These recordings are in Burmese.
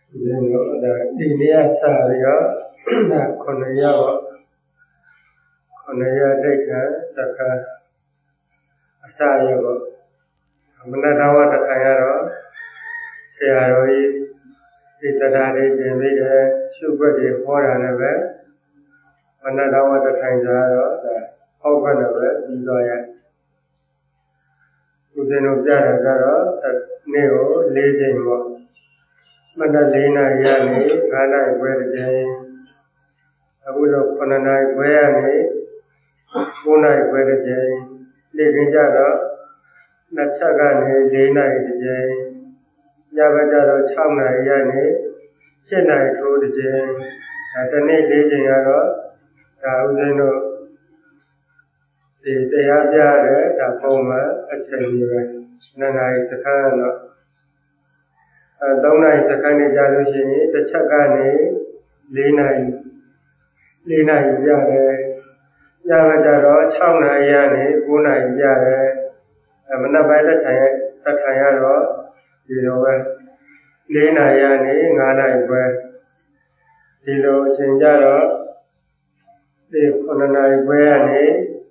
ဒီနေ့အစားရခொနရပါခொနရဒိဋ္ဌသက္ကအစားရပါမနတဝတ္တခံရတော့ဆရာတော်ကြီးဒီတရားလေးသင်ပြီးတယ်ရှုွက်တွေဟောတာလည်းပဲမနတဝတ္တခံကြတော့ဟောခွင့်လည်းပဲပြီးသွားရဦးဇင်းတို့ပြတာကတော့နေ့ကို၄ချိန်ပေါ့မနက်၄နာရီကနေ9နာရီခွဲတစ်ချိန်အခုတော့9နာရီခွဲကနေ9နာရီခွဲတစ်ချိန်နေ့ကကြတော့နှစ်ချက်ကနေ4နာရီတစ်ချိန်ညဘက်ကျတော့6နာရီကနေ7နာရီထိုးတစ်ချိန်ဒီနေ့၄ချိန်ကတော့ဒါဦးဇင်းတို့ဒီတရားပြတဲ့ဒါပုံမှန်အချိန်ကြီးပဲ2နာရီစခန်းတော့3နာရီစခန်းနေကြလို့ရှိရင်တစ်ချက်ကနေ4နာရီရတယ်ညဘက်ကျတော့6နာရီကနေ9နာရီရတယ်မနက်ပိုင်းတစ်ထိုင်ရတော့ဒီလိုပဲ4နာရီကနေ9နာရီပဲဒီလိုအချိန်ကြတော့ဒီ9နာရီပဲကနေ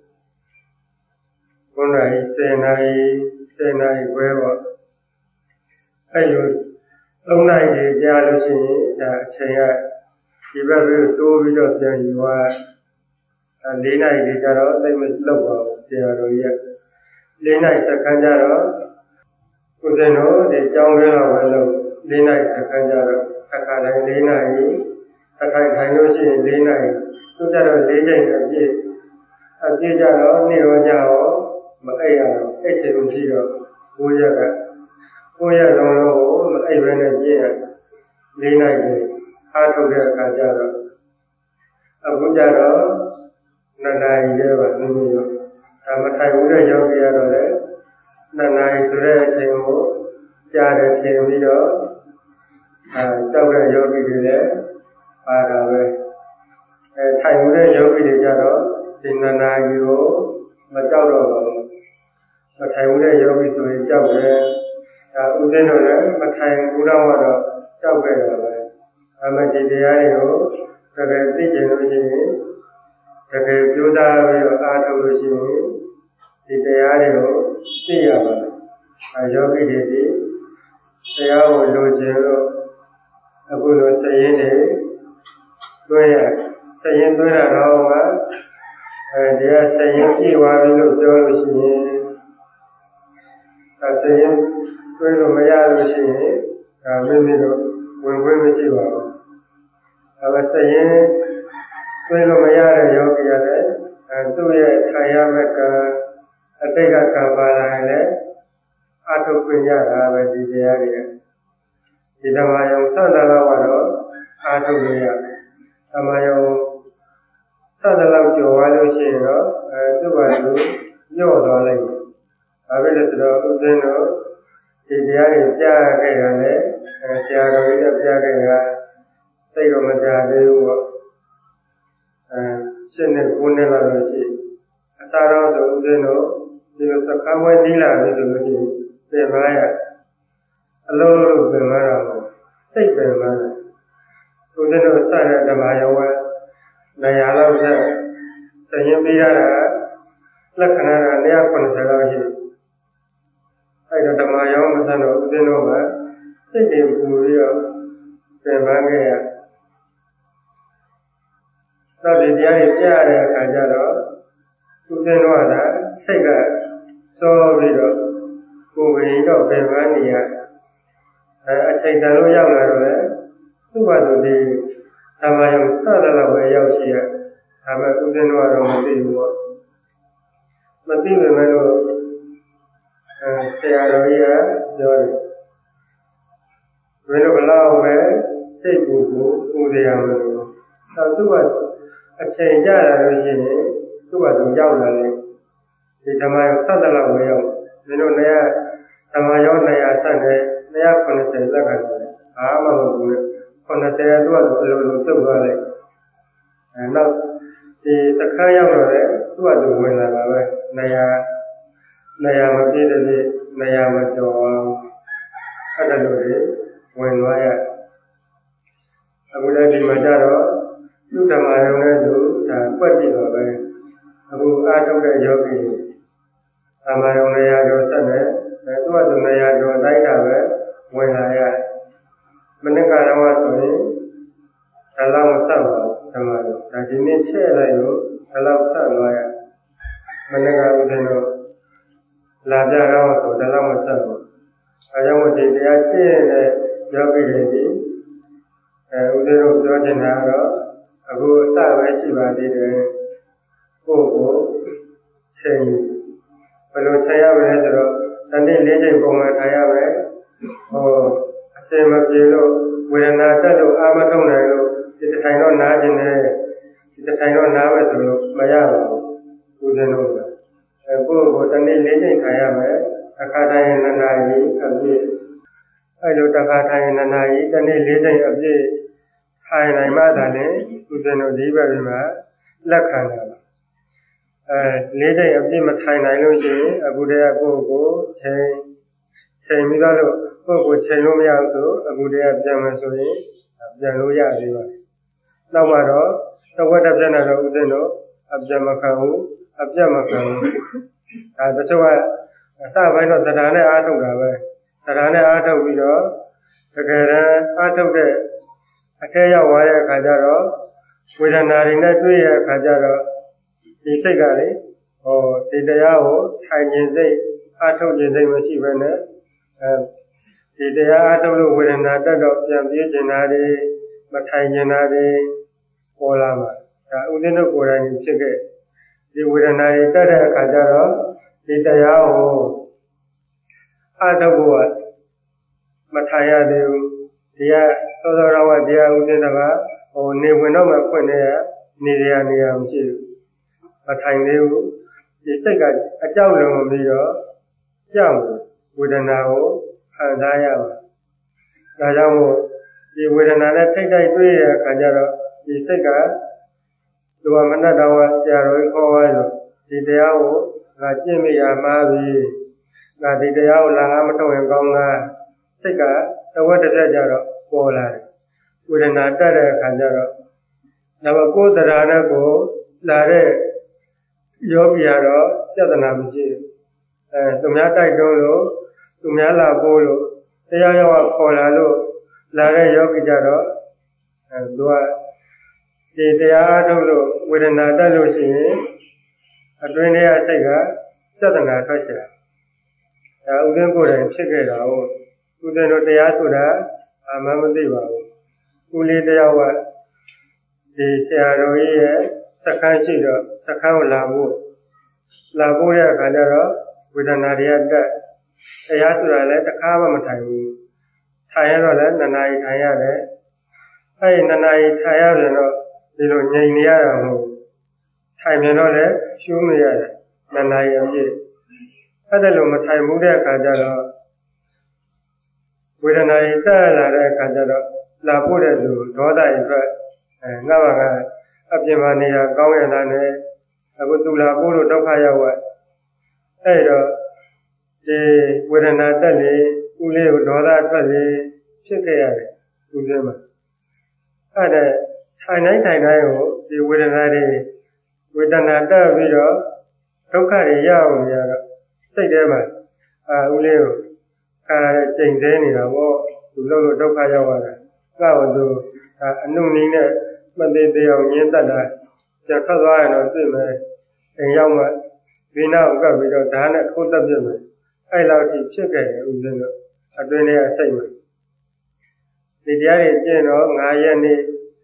9နာရီ10နာရီပဲပေါ့အဲ့လို3နာရီကြာလို့ရှိရင်ဒါအချိန်ကဒီဘက်ကိုတိုးပြီးတော့ပြန်ယူသွား4နာရီကြာတော့သိမလောက်ပါဘူးဆရာတော်ကြီးက4နာရီစက္ကန့်ကြာတော့ဦးဇင်းတို့ဒီကျောင်းထဲတော့ပဲလို့4နာရီစက္ကန့်ကြာတော့အခါတိုင်း4နာရီအခါထိုင်လို့ရှိရင်4နာရီသူကြတော့4ချိန်အပြည့်ကြတော့နေ့ရောညရောမအိပ်ရတော့အိတ်ချင်လို့ရှိတော့9ရက်လုံးမအိပ်ဘဲနဲ့ပြည့်ရ4နာရီအားထုတ်တဲ့အခါကျတော့အခုကျတော့2နာရီပဲပါနည်းနည်းရောဒါမထိုင်ဘူးတဲ့ယောဂီရတော့လေ2နာရီဆိုတဲ့အချိန်ကိုကြားတယ်ထင်ပြီးတော့ကြောက်တဲ့ယောဂီတွေလည်းပါတာပဲထိုင်ဘူးတဲ့ယောဂီတွေကျတော့ဒီ2နာရီကိုမကြောက်တော့ပါဘူးမထိုင်ဘူးတဲ့ယောဂီဆိုရင်ကြောက်တယ်ဒါဥစဉ်တို့လည်းမထိုင်ဘူးတော့ကြောက်ခဲ့တာပဲအမှဒီတရားတွေကိုတကယ်သိကျင်လို့ရှိရင်တကယ်ကြိုးစားပြီးတော့အားထုတ်လို့ရှိရင်ဒီတရားတွေကိုသိရပါတယ်ယောဂီတွေဒီတရားကိုလိုချင်လို့အခုလိုစရင်တွေတွဲရစရင်တွဲတာတော့ကဒီကစရင်ပြည့်သွားပြီလို့ပြောလို့ရှိရင်စရင်တွဲလို့မရလို့ရှိရင်ဒါမိတို့ဝင်ခွင့်မရှိပါဘူးဒါစရင်တွဲလို့မရတဲ့ယောဂီရတယ်သူ့ရဲ့ခံရမဲ့ကအတိတ်ကံပါလာရင်လည်းအထုပ်ခွင့်ရတာပဲဒီတရားတွေဒီဓမ္မယုံစသလောက်ကတော့အထုပ်လို့ရဓမ္မယုံစသလောက်ကျော်သွားလို့ရှိရင်တော့သူ့ဘာလို့ညော့သွားလိုက်တယ်။ဘာဖြစ်လဲဆိုတော့ဥစဉ်တို့ဒီတရားတွေကြားခဲ့ရတယ်ဆရာတော်ကြီးကကြားခဲ့တာသိတော့မကြားသေးဘူးပေါ့ရှင်းနဲ့9နှစ်လောက်ရှိအစားတော့ဆိုဥစဉ်တို့ဒီလိုသက္ကဝဲနီးလာပြီဆိုလို့ရှိရင်ပြင်ပါရအလုံးလုံးပြင်ပါတော့စိတ်ပြင်ပါဥစဉ်တို့စတဲ့ဓမ္မယောဝနေရာလောက်ဆက်စရင်ပေးရတာလက္ခဏာက190လောက်ရှိအဲ့တော့ဓမ္မယောမဆန်းတော့ဥစဉ်တို့ကစိတ်တွေပူပြီးတော့ပြင်ပန်းခဲ့ရတော့ဒီတရားတွေကြားရတဲ့အခါကျတော့ဥစဉ်တို့ကစိတ်ကစောပြီးတော့ကိုယ်ဝင်တော့ပြင်ပန်းနေရအချိန်တန်လို့ရောက်လာတော့လေသူ့ဘာသူဒီဓမ္မယောစတဲ့လောက်ပဲရောက်ရှိရဒါပေမဲ့ဥစဉ်တို့ကတော့မသိဘူးပေါ့မသိပေမဲ့လို့ဆရာတော်ကြီးကပြောတယ်ဘယ်လိုဘလောက်ပဲစိတ်ကိုပူရမလို့သူကအချိန်ကြလာလို့ရှိရင်သူ့ဘာသူရောက်လာတယ်ဒီဓမ္မယောစတဲ့လောက်ပဲရောက်မင်းတို့နေရာဓမ္မယော200ဆက်နဲ့290လက်ကတည်းကဘာမှမပူနဲ့90သူကလိုတုတ်သွားလိုက်နောက်ဒီသခါရောက်တော့လေသူကသူဝင်လာတာပဲနေရာမပြည့်တဲ့နေရာမကျော်အဲ့ဒါလိုဝင်သွားရအခုလည်းဒီမှာကြတော့သူ့ဓမ္မယုံနဲ့သူဒါပွက်ကြည့်တော့ပဲအခုအားထုတ်တဲ့ယောဂီဓမ္မယုံနေရာကျော်ဆက်နေသူကသူနေရာကျော်တိုင်းတာပဲဝင်လာရမနစ်ကတော့ဆိုရင်ဒါလောက်မဆက်ပါဘူးဓမ္မယုံဒါဒီနေ့ချဲ့လိုက်လို့ဒါလောက်ဆက်သွားရမနစ်ကဦးဇင်းတို့လာကြတော့ဆိုဒါလောက်မဆက်ဘူးအဲကြောင့်ဒီတရားကျင့်တဲ့ယောဂီတွေဒီဦးဇင်းတို့ပြောချင်တာကတော့အခုအစပဲရှိပါသေးတယ်ကိုယ့်ကိုချိန်ဘယ်လိုချိန်ရမလဲဆိုတော့တနေ့၄ချိန်ပုံမှန်ထိုင်ရမယ်အစင်မပြေလို့ဝေဒနာတက်လို့အာမထုတ်နိုင်လို့ဒီတစ်ထိုင်တော့နားခြင်းနဲ့ဒီတစ်ထိုင်တော့နားမယ်ဆိုလို့မရပါဘူးဦးဇင်းတို့ကကိုယ့်ကိုတနေ့၄ချိန်ထိုင်ရမယ်အခါတိုင်း2နာရီအပြည့်အဲလိုတစ်ခါထိုင်2နာရီတနေ့၄ချိန်အပြည့်ထိုင်နိုင်မှသာလေဦးဇင်းတို့ဒီဘက်မှာလက်ခံတာပါ၄ချိန်အပြည့်မထိုင်နိုင်လို့ရှိရင်အခုတည်းကကိုယ့်ကိုချိန်ပြီးတော့ကိုယ့်ကိုချိန်လို့မရဘူးဆိုအခုတည်းကပြန်မယ်ဆိုရင်ပြန်လို့ရသေးပါနောက်မှတော့သဝတ္တပြဏတော့ဦးဇင်းတို့အပြတ်မခံဘူးအပြတ်မခံဘူးတချို့ကအစပိုင်းတော့တရားနဲ့အားထုတ်တာပဲတရားနဲ့အားထုတ်ပြီးတော့တကယ်တမ်းအားထုတ်တဲ့အထဲရောက်သွားတဲ့အခါကျတော့ဝေဒနာတွေနဲ့တွေ့ရတဲ့အခါကျတော့ဒီစိတ်ကလေဒီတရားကိုထိုင်ခြင်းစိတ်အားထုတ်ခြင်းစိတ်မရှိဘဲနဲ့ဒီတရားအားထုတ်လို့ဝေဒနာတက်တော့ပြန်ပြေးခြင်းတာတွေမထိုင်ခြင်းတာတွေပေါ်လာမှာဒါဥဒိနုကိုယ်တိုင်ဖြစ်ခဲ့ဒီဝေဒနာတွေတက်တဲ့အခါကျတော့ဒီတရားကိုအားထုတ်ဖို့မထိုင်ရသေးဘူးဒီကသောသောတော်ကတရားဥဒိနကနေဝင်တော့မှဖွင့်နေရနေရမရှိဘူးမထိုင်သေးဘူးဒီစိတ်ကအကြောက်လွန်ပြီးတော့ကြောက်ဝေဒနာကိုခံစားရမှာဒါကြောင့်မို့ဒီဝေဒနာနဲ့ထိတ်တိုက်တွေ့ရတဲ့အခါကျတော့ဒီစိတ်ကသူကမနှက်တော်ကဆရာတော်ကြီးခေါ်သွားလို့ဒီတရားကိုငါကျင့်မိရမှာပြီငါဒီတရားကိုလာမထုတ်ရင်ကောင်းလားစိတ်ကသဝတ္တပြကြတော့ပေါ်လာတယ်ဝေဒနာတက်တဲ့အခါကျတော့ဒါပေမဲ့ကိုယ်တရားနဲ့ကိုလာတဲ့ယောဂီကတော့ပြဿနာမရှိဘူးသူများတိုက်တွန်းလို့သူများလာပို့လို့တရားရောက်ခေါ်လာလို့လာတဲ့ယောဂီကြတော့သူကဒီတရားအားထုတ်လို့ဝေဒနာတက်လို့ရှိရင်အတွင်းထဲကစိတ်ကပြဿနာထွက်ချင်ဒါဥဒင်းကိုယ်တိုင်ဖြစ်ခဲ့တာဟုတ်ဥဒင်းတို့တရားဆိုတာမသိပါဘူးဦးလေးတယောက်ကဒီဆရာတော်ကြီးရဲ့စခန်းရှိတော့စခန်းကိုလာဖို့တဲ့အခါကျတော့ဝေဒနာတွေကတက်တရားဆိုတာလည်းတစ်ခါမှမထိုင်ဘူးထိုင်ရတော့လည်း2နာရီထိုင်ရတယ်အဲဒီ2နာရီထိုင်ရပြန်တော့ဒီလိုငြိမ်နေရတာမဟုတ်ဘူးထိုင်ပြန်တော့လည်းရှုနေရတယ်2နာရီအပြည့်အဲ့ဒါလိုမထိုင်ဘူးတဲ့အခါကျတော့ဝေဒနာတွေတက်လာတဲ့အခါကျတော့လာဖို့တဲ့သူဒေါသတွေအတွက်ငါ့ဘာကအပြင်မှာနေရကောင်းရတာနဲ့အခုသူလာဖို့လို့ဒုက္ခရောက်သွားအဲ့တော့ဒီဝေဒနာတက်လေဦးလေးကိုဒေါသထွက်လေဖြစ်ခဲ့ရတယ်ဦးလေးမှာအဲ့ဒါထိုင်တိုင်းကိုဒီဝေဒနာတက်ပြီးတော့ဒုက္ခတွေရအောင်ရတော့စိတ်ထဲမှာဦးလေးကိုကျိန်သေးနေတာပေါ့သူလို့ဒုက္ခရောက်သွားတာကောသူအနုနည်းနဲ့မသေးသေးအောင်ညှင်းတတ်တာပြန်ထွက်သွားရင်တော့သိမယ်အိမ်ရောက်မှဝိနာဥကပ်ပြီးတော့ဓာတ်နဲ့ထိုးတက်ပြမယ်အဲ့လောက်ထိဖြစ်ခဲ့တယ်ဦးဇင်းတို့အတွင်းထဲကစိတ်မှာဒီတရားတွေကျင့်တော့9ရက်နေ့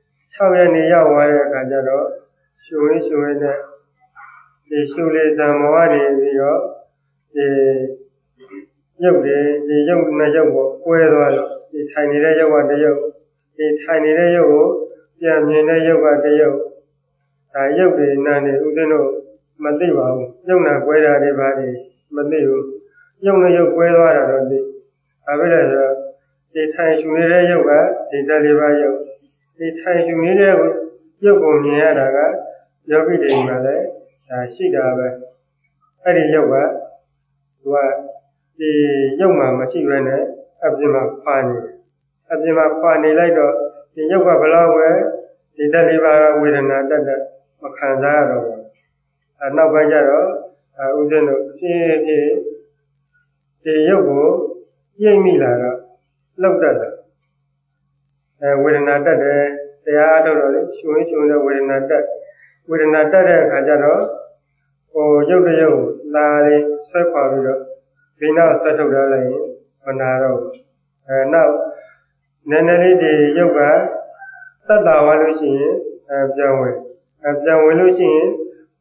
6ရက်နေ့ရောက်သွားတဲ့အခါကျတော့ရှုရင်းနဲ့ဒီရှုလေးဇံမောကနေပြီးတော့ဒီရုပ်တွေဒီရုပ်နဲ့ရုပ်ကိုကွဲသွားလို့ဒီထိုင်နေတဲ့ရုပ်ကတစ်ရုပ်ဒီထိုင်နေတဲ့ရုပ်ကိုပြန်မြင်တဲ့ရုပ်ကတစ်ရုပ်ဒါရုပ်တွေနာနေဦးဇင်းတို့မသိပါဘူးရုပ်နာကွဲတာတွေပါလေမသိဘူးရုပ်နဲ့ရုပ်ကွဲသွားတာတော့သိဘာဖြစ်လဲဆိုတော့ဒီထိုင်ရှုနေတဲ့ရုပ်ကဒီတက်လေးပါရုပ်ဒီထိုင်ရှုနေတဲ့ရုပ်ကိုမြင်ရတာကယောဂီတွေမှာလည်းဒါရှိတာပဲအဲ့ဒီရုပ်ကသူကဒီရုပ်မှာမရှိဘဲနဲ့အပြင်မှာခွာနေအပြင်မှာခွာနေလိုက်တော့ဒီရုပ်ကဘလောက်ပဲဒီတက်လေးပါးဝေဒနာတက်တက်မခံစားရတော့ဘူးနောက်ပိုင်းကျတော့ဦးဇင်းတို့ဖြည်းဖြည်းဒီရုပ်ကိုပြိမ့်မိလာတော့လောက်တတ်တယ်ဝေဒနာတက်တယ်တရားအားထုတ်တော့လေရှင်ရှင်တဲ့ဝေဒနာတက်တဲ့အခါကျတော့ရုပ်တရုပ်လာလေးဆွဲခွာပြီးတော့ဒီနောက်ဆက်ထုတ်ထားလိုက်ရင်မနာတော့နောက်နည်းနည်းလေးဒီရုပ်ကသက်သာသွားလို့ရှိရင်ပြောင်းဝင်လို့ရှိရင်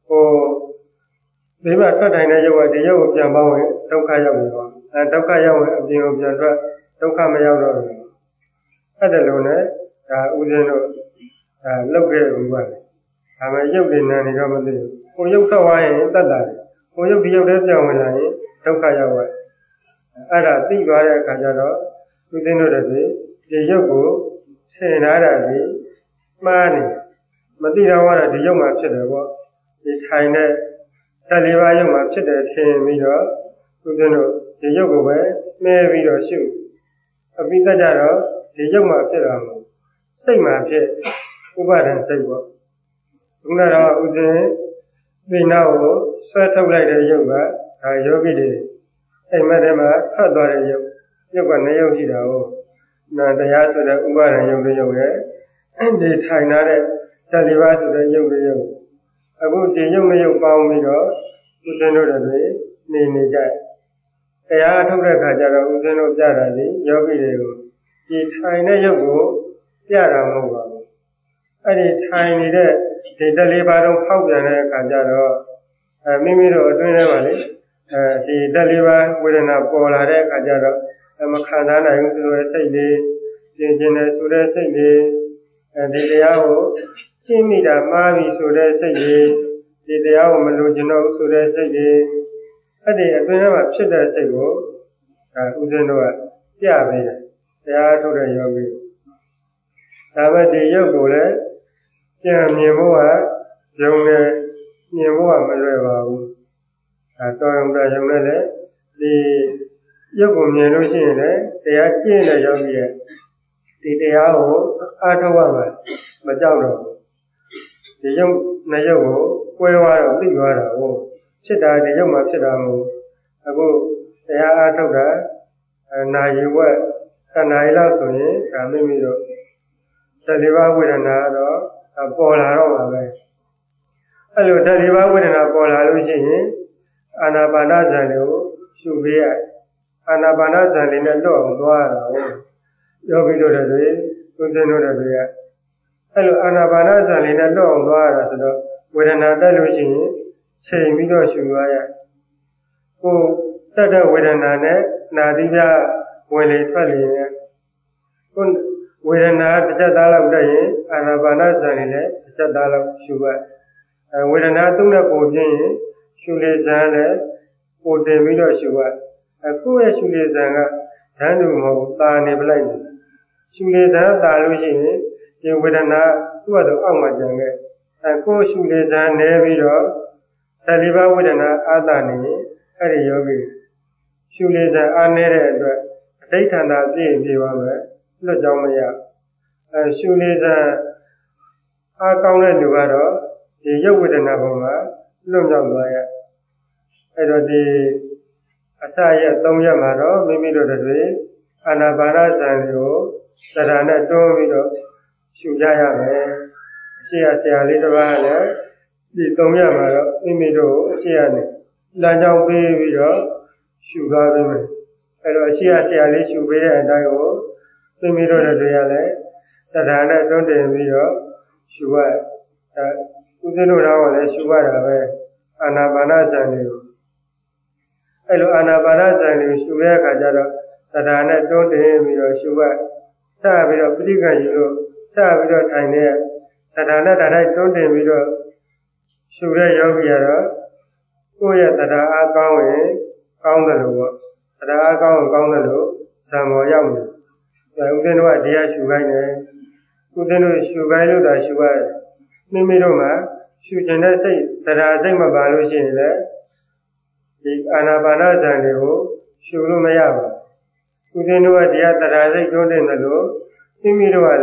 ဒီမှာထွက်တိုင်းတဲ့ရုပ်ကဒီရုပ်ကိုပြန်ပေါင်းရင်ဒုက္ခရောက်နေပါဒုက္ခရောက်ရင်အပြင်ကိုပြန်ထွက်ဒုက္ခမရောက်တော့ဘူးအဲ့ဒါလိုနဲ့ဒါဥစဉ်တို့လောက်ခဲ့ဘူးပါဒါမှရုပ်တွေနာနေတော့မသိဘူးရုပ်ထွက်သွားရင်တတ်တာတယ်ရုပ်ဒီရုပ်တည်းပြောင်းဝင်လာရင်ဒုက္ခရောက်သွားအဲ့ဒါသိသွားတဲ့အခါကျတော့ဥစဉ်တို့တည်းဒီရုပ်ကိုထင်ထားတာဒီမှားနေမသိတော့ว่าဒီရုပ်မှာဖြစ်တယ်ပေါ့ဒီထိုင်တဲ့တက်လေးပါးရုပ်မှာဖြစ်တယ်ထင်ပြီးတော့ဦးဇင်းတို့ဒီရုပ်ကိုပဲနှဲပြီးတော့ရှုအပိသက်ကြတော့ဒီရုပ်မှာဖြစ်တာမဟုတ်စိတ်မှာဖြစ်ဥပါဒံစိတ်ပေါ့ခုနကတော့ဦးဇင်းဒီနောက်ကိုဆွဲထုတ်လိုက်တဲ့ရုပ်ကဒါယောဂီတွေအိမ်မက်ထဲမှာထွက်သွားတဲ့ရုပ်က2ရုပ်ရှိတာဟုတ်နာတရားဆိုတဲ့ဥပါဒံရုပ်လေးရုပ်ရဲ့ဒီထိုင်ထားတဲ့တက်လေးပါးဆိုတဲ့ရုပ်လေးရုပ်အခုဒီရုပ်နဲ့ရုပ်ပေါင်းပြီးတော့ဦးဇင်းတို့တွေနေကြတရားထုတ်တဲ့အခါကျတော့ဦးဇင်းတို့ပြတာလေယောဂီတွေကိုဒီထိုင်တဲ့ရုပ်ကိုပြတာမဟုတ်ပါဘူးအဲ့ဒီထိုင်နေတဲ့ဒီတက်လေးပါးတော့ဖောက်ပြန်တဲ့အခါကျတော့မိမိတို့အတွင်းထဲမှာလေဒီတက်လေးပါးဝေဒနာပေါ်လာတဲ့အခါကျတော့မခံစားနိုင်ဘူးဆိုတဲ့စိတ်လေးကျင်တဲ့ဆိုတဲ့စိတ်လေးဒီတရားကိုရှင်းမိတာမှားပြီဆိုတဲ့စိတ်လေးဒီတရားကိုမလိုချင်တော့ဘူးဆိုတဲ့စိတ်လေးအဲ့ဒီအတွင်းထဲမှာဖြစ်တဲ့စိတ်ကိုဦးဇင်းတို့ကပြပေးတယ်တရားထုတ်တဲ့ယောဂီဒါပေမဲ့ဒီရုပ်ကိုလည်းပြန်မြင်ဖို့ကယုံနဲ့မြင်ဖို့ကမလွယ်ပါဘူးတော်ရုံနဲ့လည်းဒီရုပ်ကိုမြင်လို့ရှိရင်လည်းတရားကျင့်တဲ့ယောဂီရဲ့ဒီတရားကိုအားထုတ်ရမှာမကြောက်တော့ဘူးဒီရုပ်နဲ့ရုပ်ကိုကွဲသွားတော့သိသွားတာဟုတ်ဖြစ်တာဒီရုပ်မှာဖြစ်တာမဟုတ်အခုတရားအားထုတ်တာနာယီဝက်ခဏရီလောက်ဆိုရင်ဒါမိမိတို့တက်လေးပါးဝေဒနာတော့ပေါ်လာတော့မှာပဲအဲ့လိုတက်လေးပါးဝေဒနာပေါ်လာလို့ရှိရင်အာနာပါနဇန်ကိုရှုပေးရအာနာပါနဇန်လေးနဲ့တော့အောင်သွားရတာဟုတ်ယောဂီတို့တွေသူစင်းတို့တွေအဲ့လိုအာနာပါနဇန်လေးနဲ့တော့အောင်သွားရတာဆိုတော့ဝေဒနာတက်လို့ရှိရင်ချိန်ပြီးတော့ရှုသွားရကိုတက်တဲ့ဝေဒနာနဲ့နာသီးပြဝင်လေထွက်လေကိုဝေဒနာတစ်ချက်သားလောက်တက်ရင်အာနာပါနဇန်လေးနဲ့တစ်ချက်သားလောက်ရှုရဝေဒနာသုံးတဲ့ပုံပြင်းရင်ရှုလေဇန်နဲ့ပိုတင်ပြီးတော့ရှုရအခုရဲ့ရှုလေဇန်ကဓာတ်တူမဟုတ်တာနေပလိုက်ရှုလေဇန်တာလို့ရှိရင်ဒီဝေဒနာသူ့အတူအောက်မှာကျန်ခဲ့ကိုရှုလေဇန်နေပြီးတော့တက်လေးပါးဝေဒနာအာသနေအဲ့ဒီယောဂီရှုလေဇန်အားနေတဲ့အတွက်အဋ္ဌာဏပြည့်ပြေသွားမယ်လွတ်ကြောင်းမရရှုလေဇန်အားကောင်းတဲ့လူကတော့ဒီရုပ်ဝေဒနာပေါ်မှာလွတ်မြောက်သွားရအဲ့တော့ဒီအစရက်3ရက်မှာတော့မိမိတို့တွေအာနာပါနဇန်ကိုသဒ္ဒါနဲ့တွန်းပြီးတော့ရှုကြရမယ်အရှိရဆရာလေးတစ်ပါးလည်းဒီ3ရက်မှာတော့မိမိတို့အရှိရနဲ့လမ်းကြောင်းပေးပြီးတော့ရှုသွားပြီမယ်အဲ့တော့အရှိရဆရာလေးရှုပေးတဲ့အတိုင်းကိုမိမိတို့တွေကလည်းသဒ္ဒါနဲ့တွန်းတင်ပြီးတော့ရှုရဦးဇင်းတို့တော့လည်းရှုရတာပဲအာနာပါနဇန်ကိုအဲ့လိုအာနာပါနဇန်ကိုရှုရတဲ့အခါကျတော့သဒ္ဒါနဲ့တွန်းတင်ပြီးတော့ရှုရစပြီးတော့ပဋိက္ခယူလို့စပြီးတော့ထိုင်နေသဒ္ဒါနဲ့ဓာတ်တိုင်းတွန်းတင်ပြီးတော့ရှုတဲ့ယောဂီကတော့ကိုယ့်ရဲ့သဒ္ဒါအားကောင်းရင်ကောင်းတယ်လို့ပေါ့သဒ္ဒါအားကောင်းရင်ကောင်းတယ်လို့ဇံပေါ်ရောက်နေတယ်ဦးဇင်းတို့ကတရားရှုခိုင်းတယ်ဦးဇင်းတို့ရှုခိုင်းလို့သာရှုရတယ်မိမိတို့မှာရှုကျင်တဲ့စိတ်သဒ္ဒါစိတ်မပါလို့ရှိရင်လည်းဒီအာနာပါနဇန်တွေကိုရှုလို့မရဘူးဦးဇင်းတို့ကတရားသဒ္ဒါစိတ်တွန်းတင်တယ်လို့မိမိတို့ကလည်း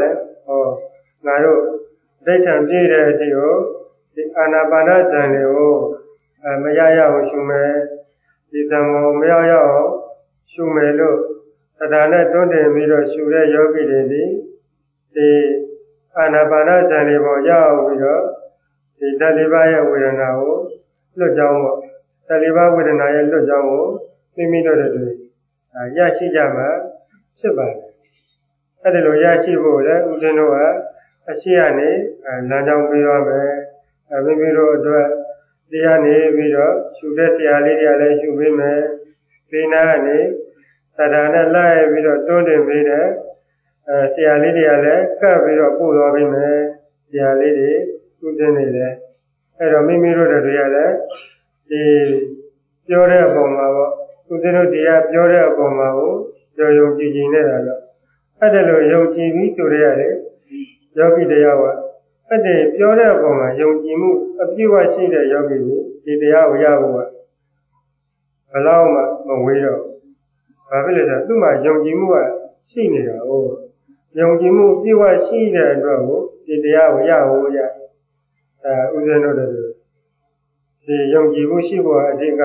ငါတို့ဒိဋ္ဌံပြည့်တဲ့အထိကိုဒီအာနာပါနဇံတွေကိုမရရအောင်ရှုမယ်ဒီဇံကိုမရရအောင်ရှုမယ်လို့တရားနဲ့တွန်းတင်ပြီးတော့ရှုတဲ့ယောဂီတွေဒီအာနာပါနဇံတွေပေါ်ရောက်ပြီးတော့ဒီဓာတ်လေးပါးရဲ့ဝေဒနာကိုလွတ်ကြောင်းပေါ့ဓာတ်လေးပါးဝေဒနာရဲ့လွတ်ကြောင်းကိုသိမိတော့တဲ့တွေရရှိကြမှာဖြစ်ပါတယ်အဲ့ဒီလိုရရှိဖို့လည်းဦးဇင်းတို့ကအရှိကနေလမ်းကြောင်းပြီးတော့မယ်မိမိတို့အတွက်တရားနေပြီးတော့ရှုတဲ့ဆရာလေးတွေကလည်းရှုပေးမယ်ဒီနာကနေတရားနဲ့လိုက်ပြီးတော့တွန်းတင်ပေးတဲ့ဆရာလေးတွေကလည်းကပ်ပြီးတော့ပို့တော်ပေးမယ်ဆရာလေးတွေဦးဇင်းတွေလည်းအဲ့တော့မိမိတို့တွေကလည်းဒီပြောတဲ့အပေါ်မှာပေါ့ဦးဇင်းတို့တရားပြောတဲ့အပေါ်မှာကိုကြော်ယုံကြည်ကြည်နေတာတော့အဲ့ဒါလိုယုံကြည်ပြီးဆိုရရတယ်ယောဂီတရားကအဲ့ဒီပြောတဲ့အပေါ်မှာယုံကြည်မှုအပြည့်အဝရှိတဲ့ယောဂီကြီးဒီတရားကိုရဖို့ကဘယ်တော့မှမဝေးတော့ဘာဖြစ်လဲဆိုတော့သူ့မှာယုံကြည်မှုကရှိနေတာဟုတ်ယုံကြည်မှုအပြည့်အဝရှိတဲ့အတွက်ကိုဒီတရားကိုရဖို့ရဦးဇင်းတို့တို့ဒီယုံကြည်မှုရှိဖို့အဓိက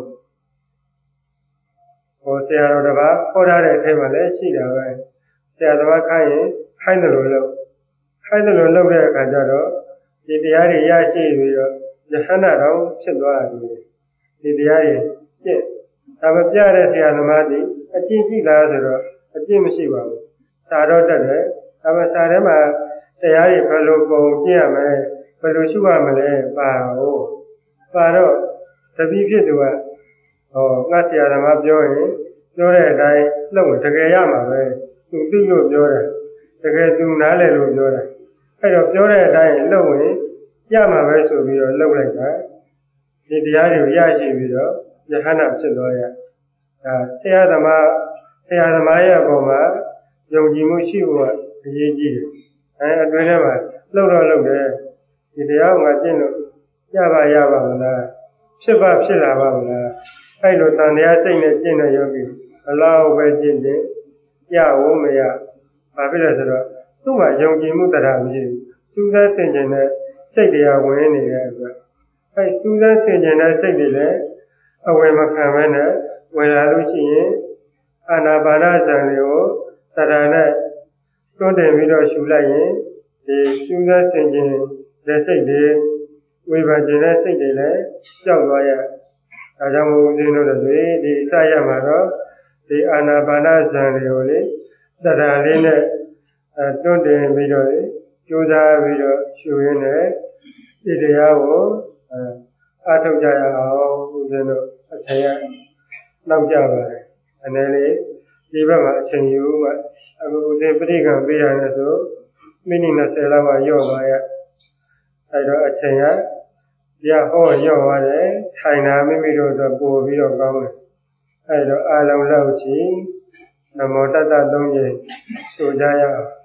ဆရာတော်တစ်ပါးဟောထားတဲ့အထဲမှာလည်းရှိတာပဲဆရာတော်ကခိုင်းရင်ခိုင်းတယ်လို့လုပ်တဲ့အခါကျတော့ဒီတရားတွေရရှိပြီးတော့ယဟန္တာတော်ဖြစ်သွားတယ်ဒီတရားတွေကျင့်ဒါမပြတဲ့ဆရာသမားတွေအကျင့်ရှိလားဆိုတော့အကျင့်မရှိပါဘူးစာတော့တက်တယ်ဒါပေမဲ့စာထဲမှာတရားတွေဘယ်လိုပုံကျင့်ရမလဲဘယ်လိုရှုရမလဲပါတော့တပည့်ဖြစ်သူကငါဆရာသမားပြောရင်ပြောတဲ့အတိုင်းလုပ်ရင်တကယ်ရမှာပဲသူသိလို့ပြောတယ်တကယ်သူနားလည်လို့ပြောတယ်အဲ့တော့ပြောတဲ့အတိုင်းလုပ်ရင်ရမှာပဲဆိုပြီးတော့လုပ်လိုက်တာဒီတရားတွေကိုရရှိပြီးတော့ယဟန္တာဖြစ်သွားရဒါဆရာသမားရဲ့အပေါ်မှာယုံကြည်မှုရှိဖို့အရေးကြီးတယ်အတွင်းထဲမှာလှုပ်တယ်ဒီတရားကကျင့်လို့ရပါမလားဖြစ်လာပါမလားအဲ့လိုတန်တရားစိတ်နဲ့ကျင့်တဲ့ယောဂီဘလောက်ပဲကျင့်တယ်ရဖို့မရဘာဖြစ်လဲဆိုတော့သူ့မှာယုံကြည်မှုတရားမရှိဘူးစူးစမ်းဆင်ခြင်တဲ့စိတ်တရားဝင်နေတဲ့အတွက်အဲ့စူးစမ်းဆင်ခြင်တဲ့စိတ်တွေလည်းအဝယ်မခံဘဲနဲ့ဝင်လာလို့ရှိရင်အာနာပါနဇံတွေကိုတရားနဲ့တွန်းတင်ပြီးတော့ရှုလိုက်ရင်ဒီစူးစမ်းဆင်ခြင်တဲ့စိတ်တွေဝေဖန်ခြင်းတဲ့စိတ်တွေလည်းကြောက်သွားရဒါကြောင့်မို့ဦးဇင်းတို့တွေဒီစရမှာတော့ဒီအာနာပါနဇံတွေကိုလေတရားလေးနဲ့တွန်းတင်ပြီးတော့ကြိုးစားပြီးတော့ရှုရင်းနဲ့ဒီတရားကိုအားထုတ်ကြရအောင်ဦးဇင်းတို့အချိန်ရနောက်ကြပါတယ်အနေလေးဒီဘက်မှာအချိန်ယူမှအခုဦးဇင်းပြိဋ္ဌာန်ပေးရတယ်ဆိုမိနစ်20လောက်ကရော့သွားရအဲတော့အချိန်ကရဟောရော့သွားတယ်ထိုင်တာမိမိတို့တော့ပို့ပြီးတော့ကောင်းတယ်အဲတော့အာလုံးလောက်ချီနမောတတ္တ3ကြိမ်ဆိုကြရအောင်